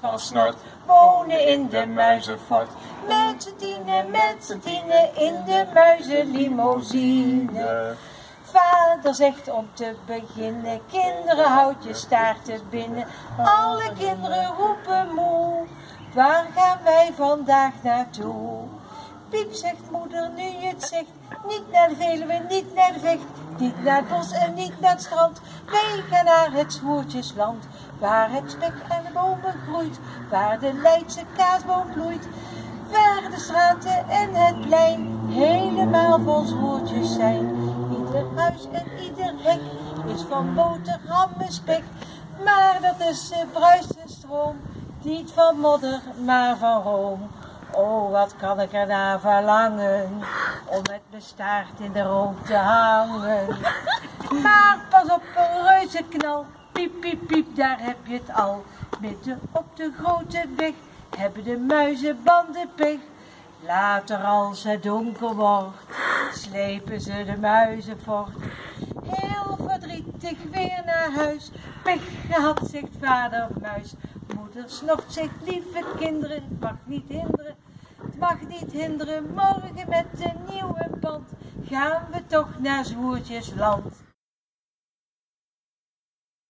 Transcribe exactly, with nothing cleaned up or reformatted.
van snort, wonen in de muizenfort. Met z'n tienen, met z'n tienen in de muizenlimousine. Vader zegt om te beginnen, kinderen houd je staarten binnen. Alle kinderen roepen moe, waar gaan wij vandaag naartoe? Piep zegt moeder nu je het zegt, niet naar de Veluwe, niet naar de Vecht, niet naar het bos en niet naar het strand. Wij gaan naar het Zwoertjesland, waar het spek aan de bomen groeit, waar de Leidse kaasboom bloeit, waar de straten en het plein helemaal vol zwoertjes zijn. Ieder huis en ieder hek is van boterham en spek, maar dat is de bruist en stroom, niet van modder, maar van room. Oh, wat kan ik ernaar verlangen, om met mijn staart in de rook te hangen. Maar pas op een reuzenknal, piep, piep, piep, daar heb je het al. Midden op de grote weg hebben de muizenbanden pech. Later als het donker wordt, slepen ze de muizen voort. Heel verdrietig weer naar huis, pech gehad, zegt vader muis. Moeder snocht, zegt lieve kinderen, het mag niet hinderen. Het mag niet hinderen, morgen met een nieuwe band gaan we toch naar Zwoertjesland.